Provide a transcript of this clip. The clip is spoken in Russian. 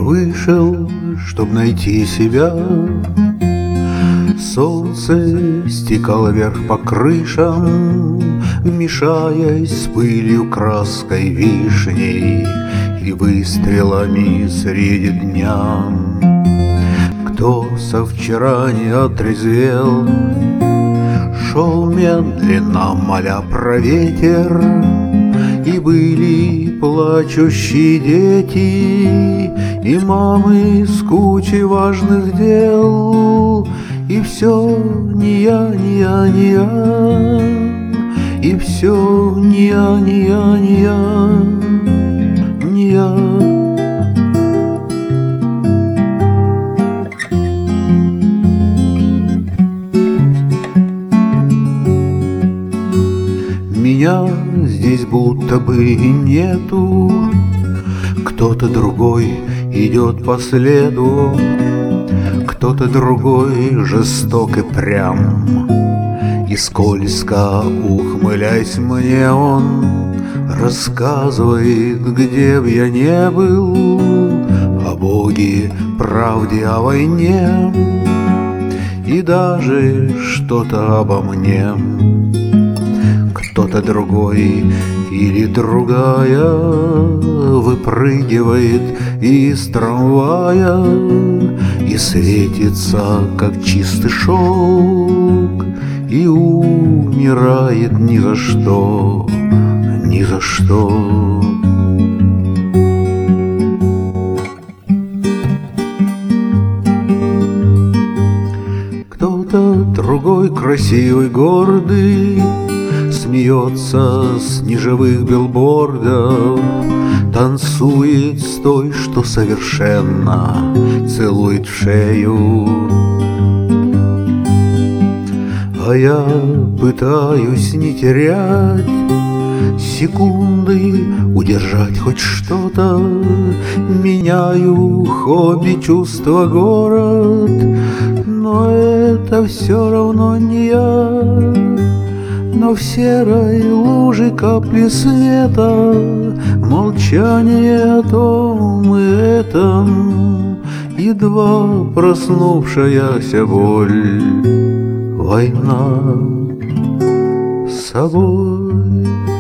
вышел, чтоб найти себя. Солнце стекало вверх по крышам, мешаясь с пылью, краской, вишней и выстрелами среди дня. Кто со вчера не отрезвел, шел медленно, моля про ветер, и были плачущие дети, и мамы с кучей важных дел. И все не я, не я, не я, и все не я, не я, не я, не я. Меня здесь будто бы и нету, кто-то другой идет по следу, кто-то другой жесток и прям, и скользко ухмыляясь мне он рассказывает, где б я не был, о Боге, правде, о войне и даже что-то обо мне. Кто-то другой или другая выпрыгивает из трамвая и светится, как чистый шелк, и умирает ни за что, ни за что. Кто-то другой красивый, гордый, смеется с неживых билбордов, танцует с той, что совершенно целует в шею. А я пытаюсь не терять секунды, удержать хоть что-то, меняю хобби, чувство, город, но это все равно не я. Но в серой луже капли света, молчание о том и этом, едва проснувшаяся боль, война с собой.